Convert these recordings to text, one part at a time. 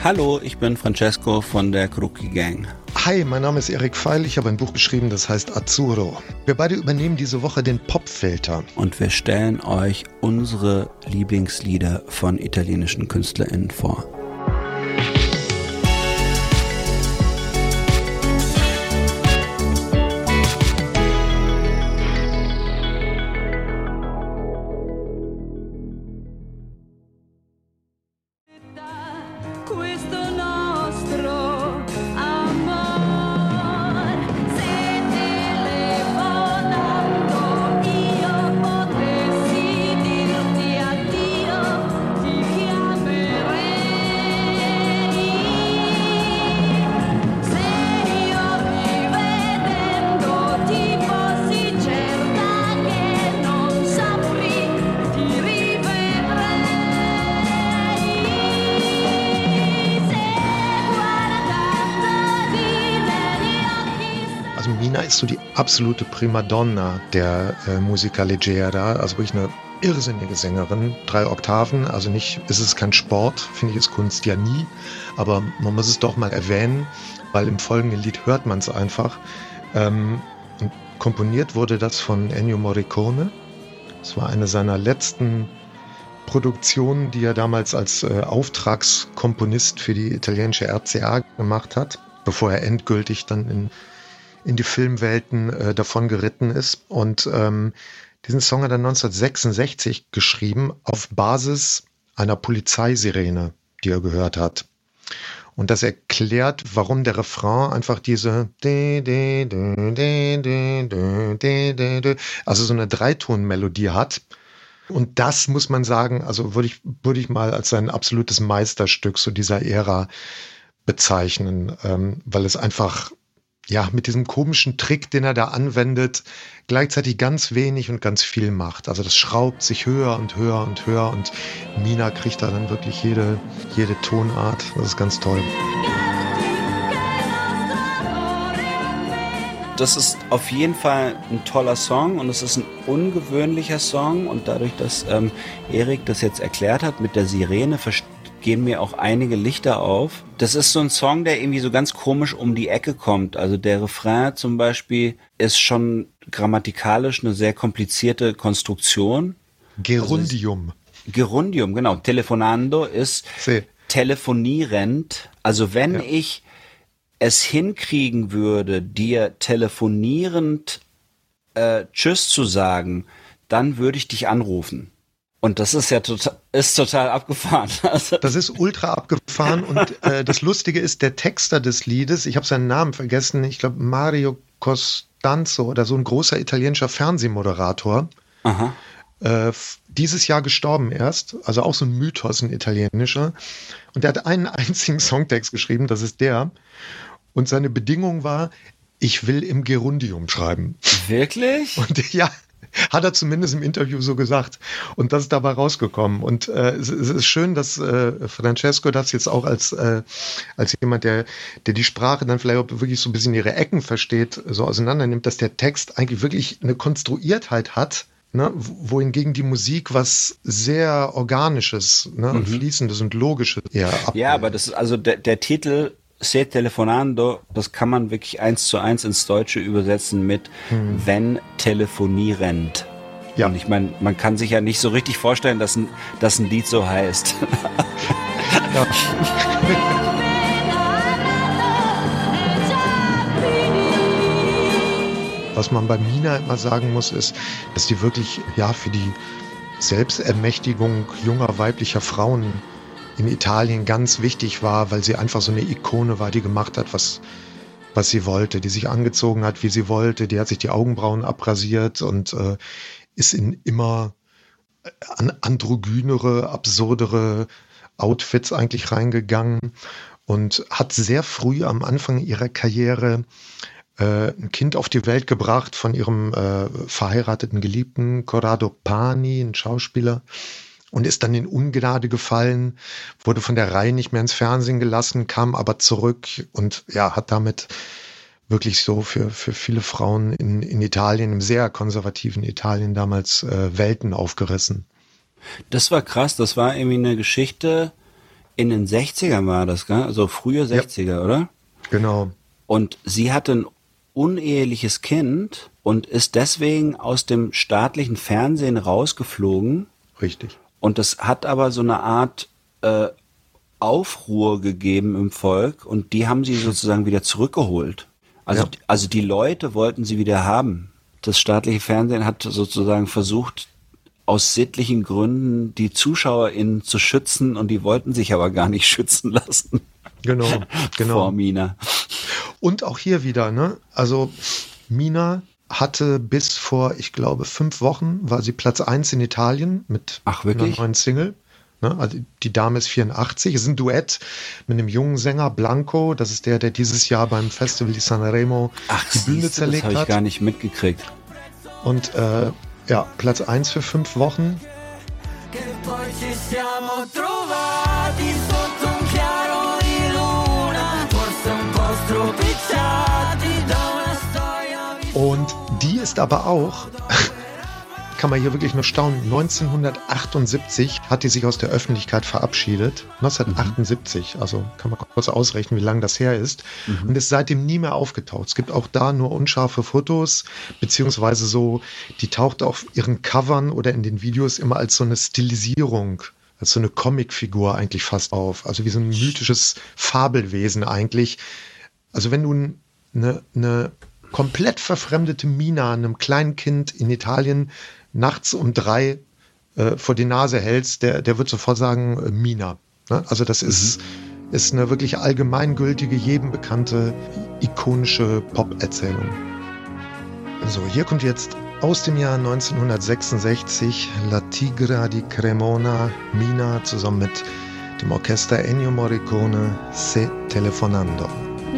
Hallo, ich bin Francesco von der Crookie Gang. Hi, mein Name ist Erik Feil, ich habe ein Buch geschrieben, das heißt Azzurro. Wir beide übernehmen diese Woche den Popfilter. Und wir stellen euch unsere Lieblingslieder von italienischen KünstlerInnen vor. Mina ist so die absolute Primadonna der Musica Leggera, also wirklich eine irrsinnige Sängerin, 3 Oktaven, also nicht, ist es kein Sport, finde ich, ist Kunst ja nie, aber man muss es doch mal erwähnen, weil im folgenden Lied hört man es einfach. Und komponiert wurde das von Ennio Morricone. Das war eine seiner letzten Produktionen, die er damals als Auftragskomponist für die italienische RCA gemacht hat, bevor er endgültig dann in die Filmwelten davon geritten ist. Und diesen Song hat er 1966 geschrieben auf Basis einer Polizeisirene, die er gehört hat. Und das erklärt, warum der Refrain einfach diese also so eine Dreitonmelodie hat. Und das muss man sagen, also würde ich mal als sein absolutes Meisterstück so dieser Ära bezeichnen, weil es einfach mit diesem komischen Trick, den er da anwendet, gleichzeitig ganz wenig und ganz viel macht. Also das schraubt sich höher und höher und höher und Mina kriegt da dann wirklich jede Tonart. Das ist ganz toll. Das ist auf jeden Fall ein toller Song und es ist ein ungewöhnlicher Song und dadurch, dass Erik das jetzt erklärt hat mit der Sirene, gehen mir auch einige Lichter auf. Das ist so ein Song, der irgendwie so ganz komisch um die Ecke kommt. Also der Refrain zum Beispiel ist schon grammatikalisch eine sehr komplizierte Konstruktion. Gerundium. Also Gerundium, genau. Telefonando ist telefonierend. Also wenn ich es hinkriegen würde, dir telefonierend Tschüss zu sagen, dann würde ich dich anrufen. Und das ist ja total abgefahren. Das ist ultra abgefahren und das Lustige ist, der Texter des Liedes, ich habe seinen Namen vergessen, ich glaube Mario Costanzo oder so ein großer italienischer Fernsehmoderator. Aha. Dieses Jahr gestorben erst, also auch so ein Mythos, ein italienischer. Und der hat einen einzigen Songtext geschrieben, das ist der. Und seine Bedingung war, ich will im Gerundium schreiben. Wirklich? Und ja, hat er zumindest im Interview so gesagt. Und das ist dabei rausgekommen. Und es ist schön, dass Francesco das jetzt auch als jemand, der die Sprache dann vielleicht auch wirklich so ein bisschen ihre Ecken versteht, so auseinander nimmt, dass der Text eigentlich wirklich eine Konstruiertheit hat, ne, wohingegen die Musik was sehr Organisches, ne, und Fließendes und Logisches eher abbildet. Ja, aber das ist also der Titel Se telefonando, das kann man wirklich 1:1 ins Deutsche übersetzen mit wenn telefonierend. Ja. Und ich meine, man kann sich ja nicht so richtig vorstellen, dass ein Lied so heißt. Ja. Was man bei Mina immer sagen muss, ist, dass die wirklich für die Selbstermächtigung junger weiblicher Frauen in Italien ganz wichtig war, weil sie einfach so eine Ikone war, die gemacht hat, was sie wollte, die sich angezogen hat, wie sie wollte, die hat sich die Augenbrauen abrasiert und ist in immer androgynere, absurdere Outfits eigentlich reingegangen und hat sehr früh am Anfang ihrer Karriere ein Kind auf die Welt gebracht von ihrem verheirateten Geliebten Corrado Pani, ein Schauspieler. Und ist dann in Ungnade gefallen, wurde von der Reihe nicht mehr ins Fernsehen gelassen, kam aber zurück und hat damit wirklich so für viele Frauen in Italien, im sehr konservativen Italien damals Welten aufgerissen. Das war krass, das war irgendwie eine Geschichte, In den 60ern war das, gell? Also frühe 60er, oder? Genau. Und sie hatte ein uneheliches Kind und ist deswegen aus dem staatlichen Fernsehen rausgeflogen. Richtig. Und das hat aber so eine Art Aufruhr gegeben im Volk und die haben sie sozusagen wieder zurückgeholt. Also die Leute wollten sie wieder haben. Das staatliche Fernsehen hat sozusagen versucht, aus sittlichen Gründen die ZuschauerInnen zu schützen und die wollten sich aber gar nicht schützen lassen. Genau. Vor Mina. Und auch hier wieder, ne? Also Mina hatte bis vor, ich glaube, 5 Wochen, war sie Platz 1 in Italien mit einer neuen Single. Ne? Also die Dame ist 84. Es ist ein Duett mit einem jungen Sänger, Blanco. Das ist der dieses Jahr beim Festival di Sanremo die Bühne zerlegt hat. Das habe ich gar nicht mitgekriegt. Und Platz 1 für 5 Wochen. Und die ist aber auch, kann man hier wirklich nur staunen, 1978 hat die sich aus der Öffentlichkeit verabschiedet. 1978, also kann man kurz ausrechnen, wie lange das her ist. Und ist seitdem nie mehr aufgetaucht. Es gibt auch da nur unscharfe Fotos, beziehungsweise so, die taucht auf ihren Covern oder in den Videos immer als so eine Stilisierung, als so eine Comicfigur eigentlich fast auf. Also wie so ein mythisches Fabelwesen eigentlich. Also wenn du eine komplett verfremdete Mina einem kleinen Kind in Italien nachts um 3 vor die Nase hältst, der wird sofort sagen, Mina. Ne? Also das ist eine wirklich allgemeingültige, jedem bekannte, ikonische Pop-Erzählung. So, hier kommt jetzt aus dem Jahr 1966 La Tigra di Cremona, Mina zusammen mit dem Orchester Ennio Morricone, Se Telefonando.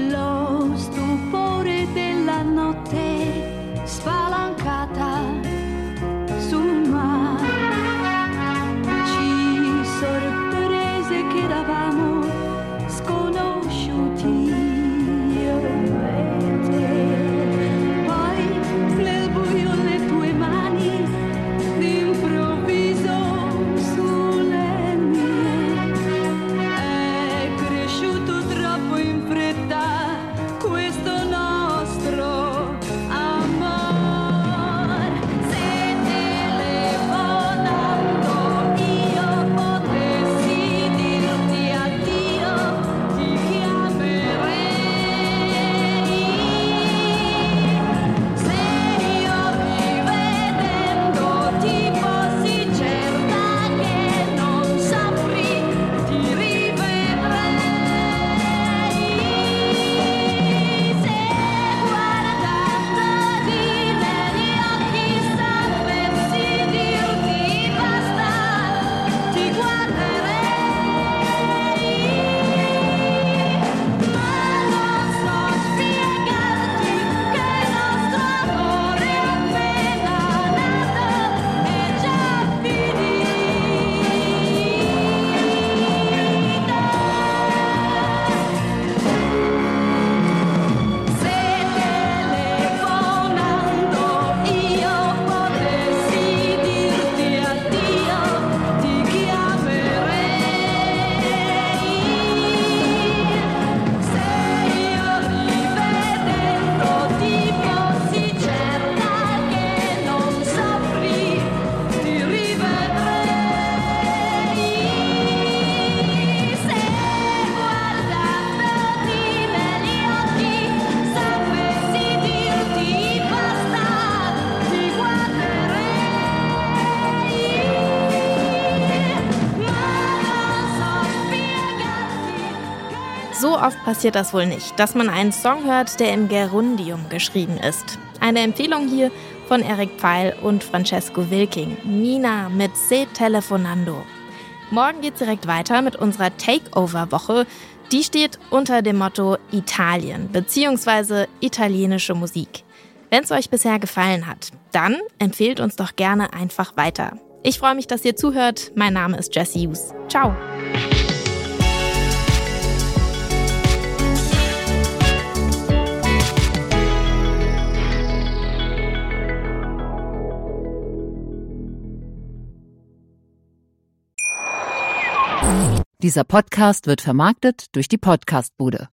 So oft passiert das wohl nicht, dass man einen Song hört, der im Gerundium geschrieben ist. Eine Empfehlung hier von Eric Pfeil und Francesco Wilking. Mina mit Se Telefonando. Morgen geht's direkt weiter mit unserer Takeover-Woche. Die steht unter dem Motto Italien bzw. italienische Musik. Wenn es euch bisher gefallen hat, dann empfehlt uns doch gerne einfach weiter. Ich freue mich, dass ihr zuhört. Mein Name ist Jessie Hughes. Ciao. Dieser Podcast wird vermarktet durch die Podcast-Bude.